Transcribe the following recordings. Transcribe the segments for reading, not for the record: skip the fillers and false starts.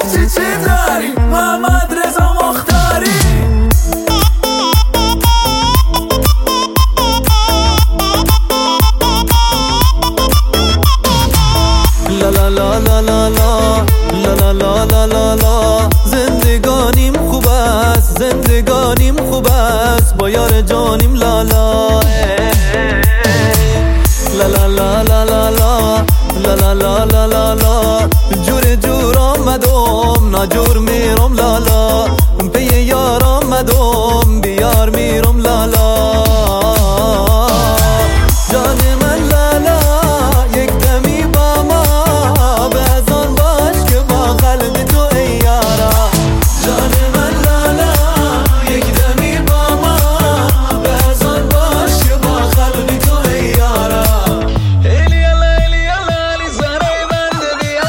چی داری محمد رضا مختاری. لا لا لا لا لا لا لا لا لا لا لا زندگانیم خوب است، زندگانیم خوب است با یار جانیم. لا لا لا لا لا لا لا لا لا لا لا لا لا جور جور آمدم ناجور میرم. لا لا پی یار آمدم بیار میرم. لا لا جان من لا لا یک دمی با ما بزن باش که با قلب تو ای یارا. جان من لا لا یک دمی با ما بزن باش که با قلب تو ای یارا. ایلی الله ایلی الله علی سرای بنده بیا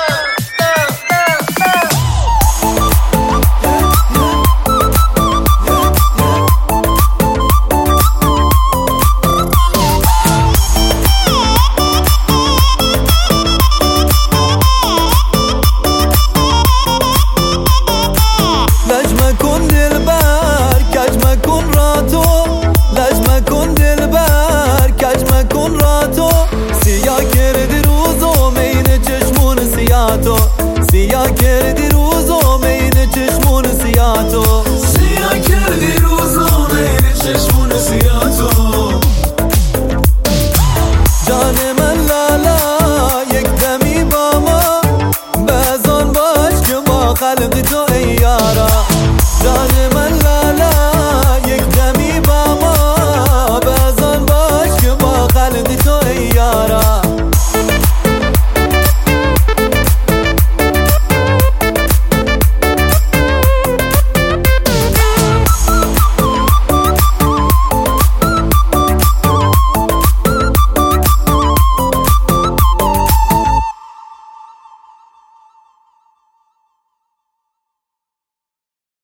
لج مکن دلبر کج مکن را تو، لج مکن دلبر کج مکن را تو. سیاه کردی روزو مین چشمون سیاه تو، سیاه کردی روزو مین چشمون سیاه تو، سیاه کردی روزو مین چشمون سیاه تو. جان من لالا یک دمی با ما بزن باش که با خلق تو